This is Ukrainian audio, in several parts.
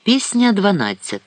Пісня 12.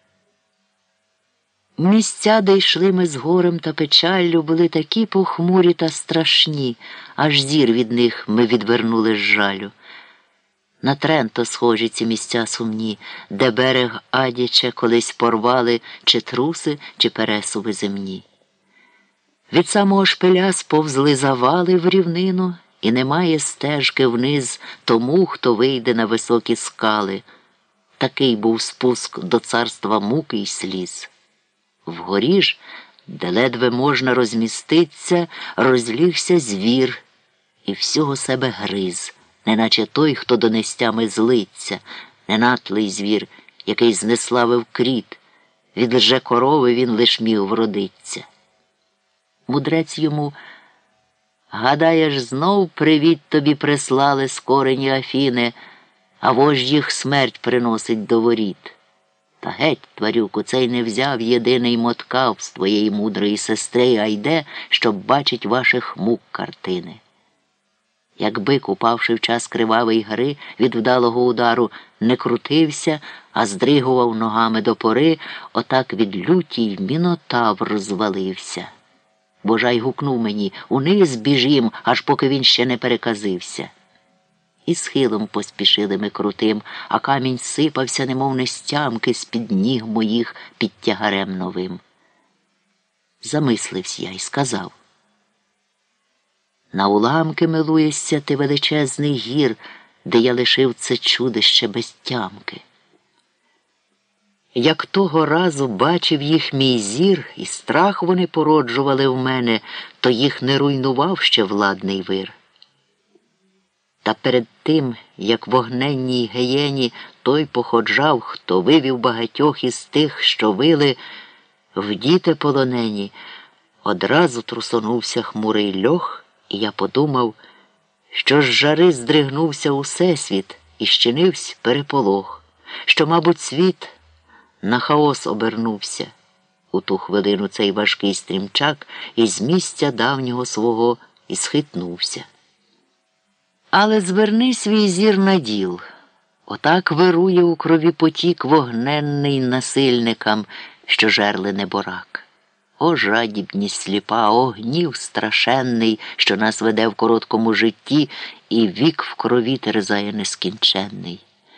Місця, де йшли ми з горем та печаллю, були такі похмурі та страшні, аж зір від них ми відвернули з жалю. На Тренто схожі ці місця сумні, де берег Адіче колись порвали чи труси, чи пересуви земні. Від самого шпиля сповзли завали в рівнину, і немає стежки вниз тому, хто вийде на високі скали. Такий був спуск до царства муки й сліз. Вгорі ж, де ледве можна розміститься, розлігся звір і всього себе гриз, неначе той, хто донестями злиться, ненатлий звір, який знеславив кріт, від лже-корови він лиш міг вродиться. Мудрець йому: гадаєш, знов привіт тобі прислали скорені Афіни, а вождь їх смерть приносить до воріт. Та геть, тварюку, цей не взяв єдиний моткав з твоєї мудрої сестри, а йде, щоб бачить ваших мук картини. Як бик, упавши в час кривавої гри, від вдалого удару не крутився, а здригував ногами до пори, отак від люті й мінотавр звалився. Божай гукнув мені: униз біжім, аж поки він ще не переказився. І схилом поспішили ми крутим, а камінь сипався, немов нестямки, з-під ніг моїх під тягарем новим. Замислився я й сказав: на уламки милуєшся ти, величезний гір, де я лишив це чудище без тямки. Як того разу бачив їх мій зір, і страх вони породжували в мене, то їх не руйнував ще владний вир. Та перед тим, як вогненній гієні той походжав, хто вивів багатьох із тих, що вили в діти полонені, одразу трусонувся хмурий льох, і я подумав, що з жари здригнувся усесвіт і щинився переполох, що, мабуть, світ на хаос обернувся. У ту хвилину цей важкий стрімчак із місця давнього свого і схитнувся. Але зверни свій зір на діл. Отак вирує у крові потік вогненний насильникам, що жерли неборак. О, жадібність сліпа, о, гнів страшенний, що нас веде в короткому житті, і вік в крові терзає нескінченний.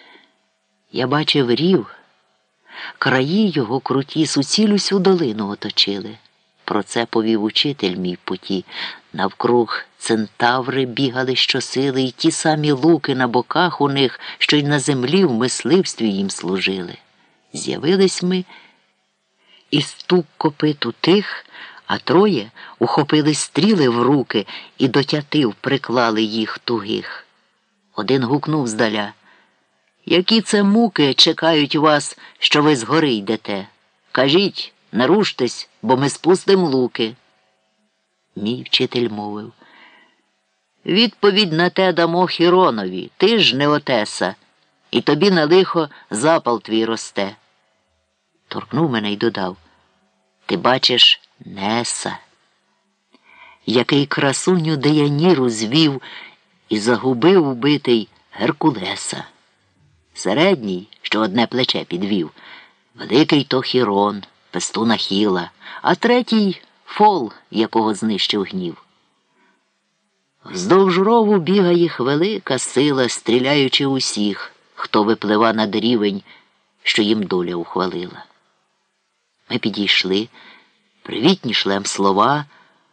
Я бачив рів, краї його круті суцілюсю долину оточили. Про це повів учитель мій путі. Навкруг центаври бігали щосили, і ті самі луки на боках у них, що й на землі в мисливстві їм служили. З'явились ми, і стук копит утих, а троє ухопили стріли в руки і до тятив приклали їх тугих. Один гукнув здаля: які це муки чекають вас, що ви згори йдете? Кажіть, не руштесь, бо ми спустим луки. Мій вчитель мовив: відповідь на те дамо Хіронові, ти ж не Отеса, і тобі на лихо запал твій росте. Торкнув мене й додав: ти бачиш Неса, який красуню Деяніру звів і загубив убитий Геркулеса. Середній, що одне плече підвів, великий то Хірон, пестун Ахіла, а третій – Фол, якого знищив гнів. Вздовж рову бігає їх велика сила, стріляючи усіх, хто виплива над рівень, що їм доля ухвалила. Ми підійшли, привітні шлем слова.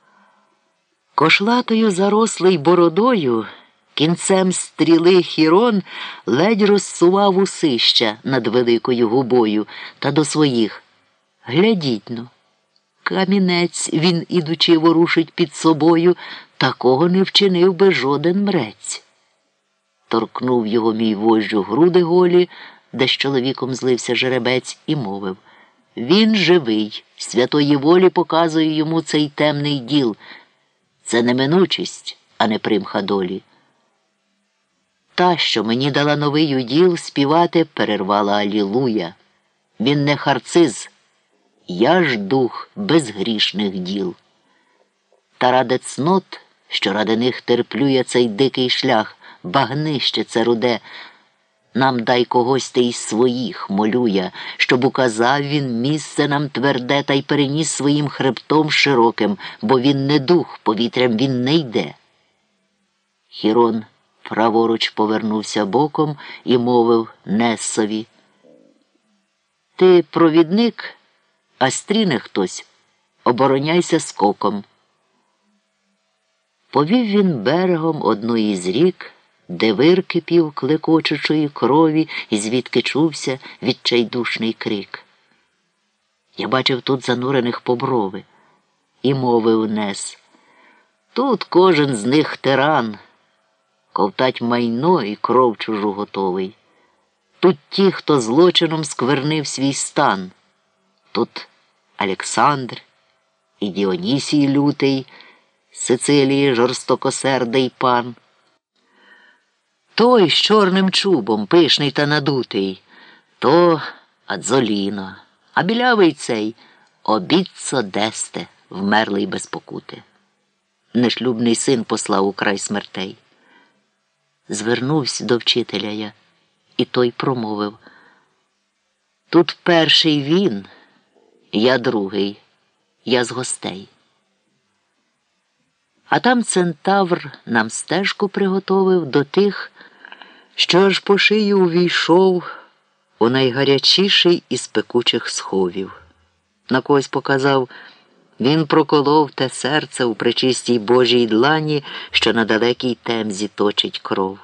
Кошлатою зарослий бородою, кінцем стріли Хірон ледь розсував усища над великою губою та до своїх: глядіть-но, камінець він, ідучи, ворушить під собою, такого не вчинив би жоден мрець. Торкнув його мій вождю груди голі, де з чоловіком злився жеребець, і мовив: він живий, святої волі показує йому цей темний діл. Це неминучість, а не примха долі. Та, що мені дала новий уділ співати, перервала Алілуя. Він не харциз, я ж дух безгрішних діл. Та ради цнот, що ради них терплю я цей дикий шлях, багнище це руде, Нам дай когось ти із своїх, молю я, щоб указав він місце нам тверде та й переніс своїм хребтом широким, бо він не дух, повітрям він не йде. Хірон праворуч повернувся боком і мовив Нессові: ти провідник, а стріне хтось, обороняйся скоком. Повів він берегом одної з рік, де вир кипів клекочучої крові і звідки чувся відчайдушний крик. Я бачив тут занурених по брови, і мовив Нес: тут кожен з них тиран, ковтать майно і кров чужу готовий. Тут ті, хто злочином сквернив свій стан. Тут Олександр і Діонісій лютий, Сицилії жорстокосердий пан. Той з чорним чубом, пишний та надутий, то Адзоліно, а білявий цей Обіццо Десте, вмерлий без покути. Нешлюбний син послав у край смертей. Звернувся до вчителя я, і той промовив: тут перший він, я другий, я з гостей. А там центавр нам стежку приготовив до тих, що аж по шию увійшов у найгарячіший із пекучих сховів. На когось показав: він проколов те серце у пречистій Божій длані, що на далекій темзі точить кров.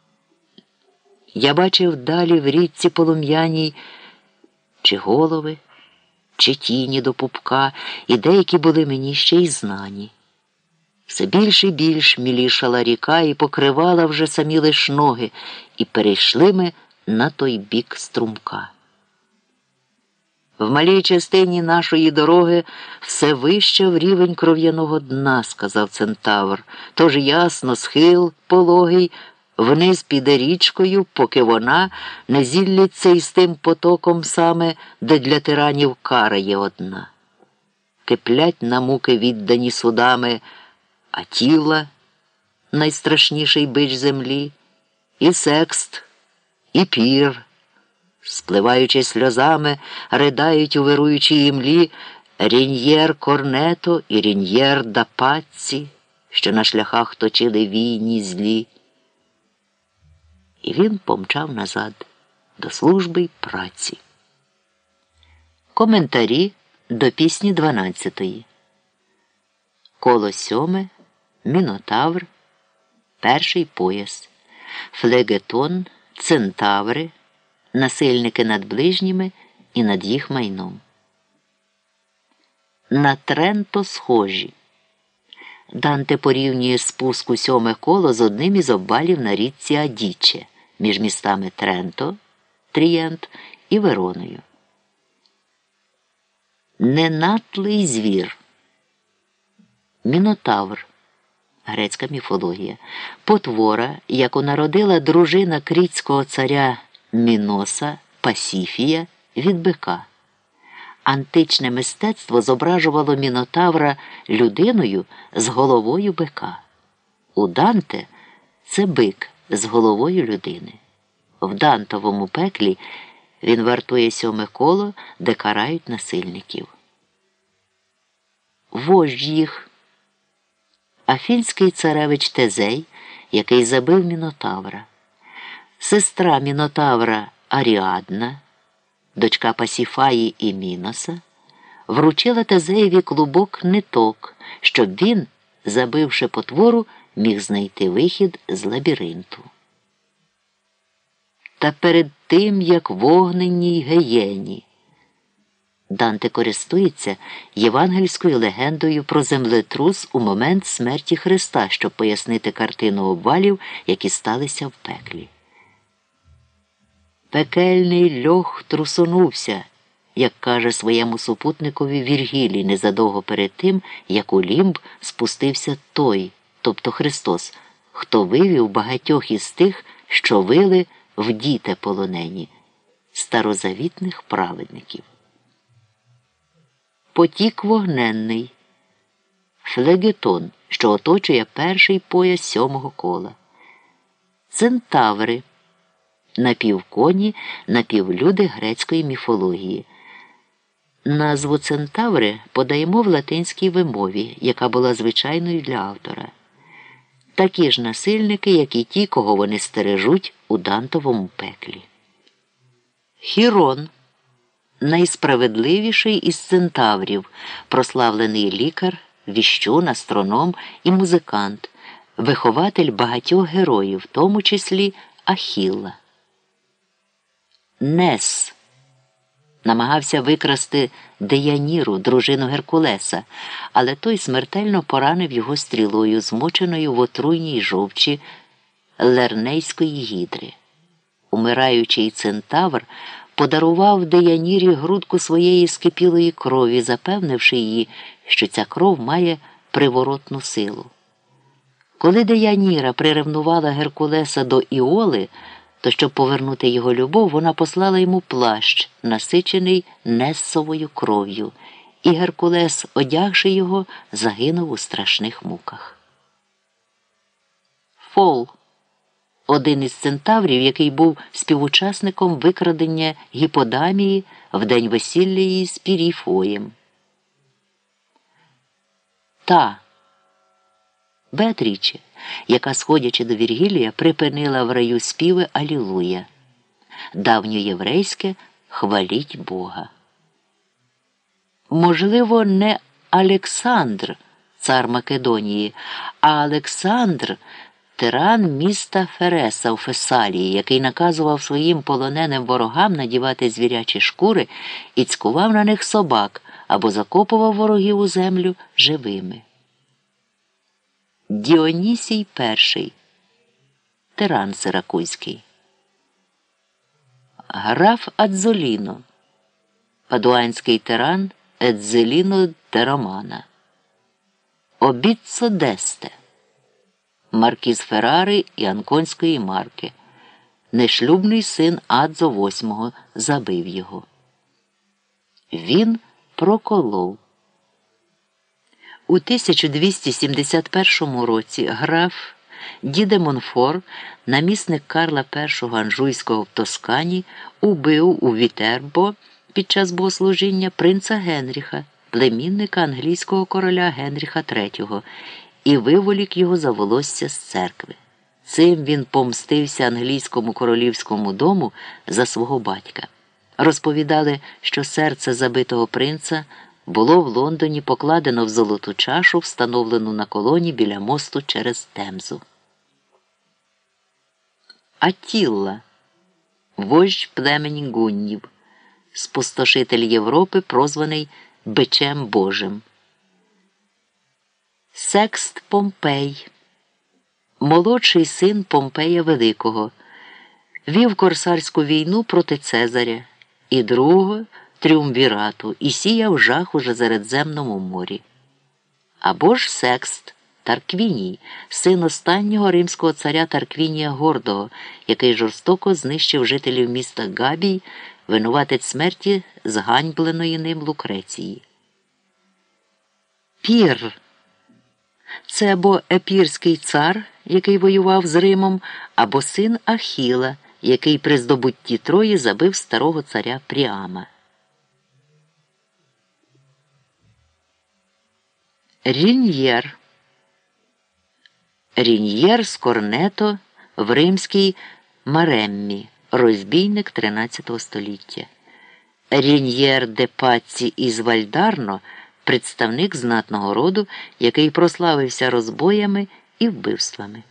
Я бачив далі в річці полум'яній чи голови, чи тіні до пупка, і деякі були мені ще й знані. Все більш і більш мілішала ріка і покривала вже самі лиш ноги, і перейшли ми на той бік струмка. В малій частині нашої дороги все вище в рівень кров'яного дна, сказав центавр, тож ясно схил пологий вниз піде річкою, поки вона не зіллється із тим потоком саме, де для тиранів кара є одна. Киплять на муки віддані судами Атіла, найстрашніший бич землі, і Секст, і Пір, спливаючи сльозами, ридають у вируючій імлі Ріньєр Корнето і Ріньєр да Пацці, що на шляхах точили війні злі. І він помчав назад до служби й праці. Коментарі до пісні 12-ї. Коло 7, Мінотавр, перший пояс, флегетон, центаври, насильники над ближніми і над їх майном. На Тренто схожі. Данте порівнює спуск у 7 коло з одним із обвалів на річці Адіче між містами Тренто, Трієнт і Вероною. Ненатлий звір. Мінотавр, грецька міфологія, потвора, яку народила дружина крітського царя Міноса Пасіфія від бика. Античне мистецтво зображувало Мінотавра людиною з головою бика. У Данте це бик з головою людини. В Дантовому пеклі він вартує 7 коло, де карають насильників. Вождь їх. Афінський царевич Тезей, який забив Мінотавра. Сестра Мінотавра Аріадна, дочка Пасіфаї і Міноса, вручила Тезеєві клубок ниток, щоб він, забивши потвору, міг знайти вихід з лабіринту. Та перед тим, як в огненній гієні. Данте користується євангельською легендою про землетрус у момент смерті Христа, щоб пояснити картину обвалів, які сталися в пеклі. Пекельний льох трусонувся, як каже своєму супутникові Віргілій незадовго перед тим, як у лімб спустився той, тобто Христос, хто вивів багатьох із тих, що вили в діте полонені, старозавітних праведників. Потік вогненний. Флегетон, що оточує перший пояс 7 кола. Центаври. напівконі, напівлюди грецької міфології. Назву центаври подаємо в латинській вимові, яка була звичайною для автора. Такі ж насильники, як і ті, кого вони стережуть у Дантовому пеклі. Хірон – найсправедливіший із центаврів, прославлений лікар, віщун, астроном і музикант, вихователь багатьох героїв, в тому числі Ахілла. Нес намагався викрасти Деяніру, дружину Геркулеса, але той смертельно поранив його стрілою, змоченою в отруйній жовчі Лернейської гідри. Умираючий центавр подарував Деянірі грудку своєї скипілої крові, запевнивши її, що ця кров має приворотну силу. Коли Деяніра приревнувала Геркулеса до Іоли, то, щоб повернути його любов, вона послала йому плащ, насичений Нессовою кров'ю, і Геркулес, одягши його, загинув у страшних муках. Фол – один із центаврів, який був співучасником викрадення Гіподамії в день весілля її з Піріфоєм. Та Беатріче, яка, сходячи до Віргілія, припинила в раю співи «Алілуя». Давньоєврейське «Хваліть Бога». Можливо, не Олександр, цар Македонії, а Олександр – тиран міста Фереса у Фесалії, який наказував своїм полоненим ворогам надівати звірячі шкури і цькував на них собак або закопував ворогів у землю живими. Діонісій І, тиран сиракузький. Граф Адзоліно, падуанський тиран Едзеліно де Романа. Обіццо Десте, маркіз Феррари і Анконської марки. Нешлюбний син Адзо VIII забив його. Він проколов. У 1271 році граф Ді де Монфор, намісник Карла І Анжуйського в Тоскані, убив у Вітербо під час богослужіння принца Генріха, племінника англійського короля Генріха III, і виволік його за волосся з церкви. Цим він помстився англійському королівському дому за свого батька. Розповідали, що серце забитого принца було в Лондоні покладено в золоту чашу, встановлену на колоні біля мосту через Темзу. Аттілла – вождь племені гуннів, спустошитель Європи, прозваний Бичем Божим. Секст Помпей – молодший син Помпея Великого, вів корсарську війну проти Цезаря і другого тріумвірату і сіяв жах у Середземному морі. Або ж Секст Тарквіній, син останнього римського царя Тарквінія Гордого, який жорстоко знищив жителів міста Габій, винуватець смерті зганьбленої ним Лукреції. Пір – це або епірський цар, який воював з Римом, або син Ахіла, який при здобутті Трої забив старого царя Пріама. Ріньєр. Ріньєр з Корнето в римській Мареммі, розбійник 13 століття. Ріньєр де Паці із Вальдарно – представник знатного роду, який прославився розбоями і вбивствами.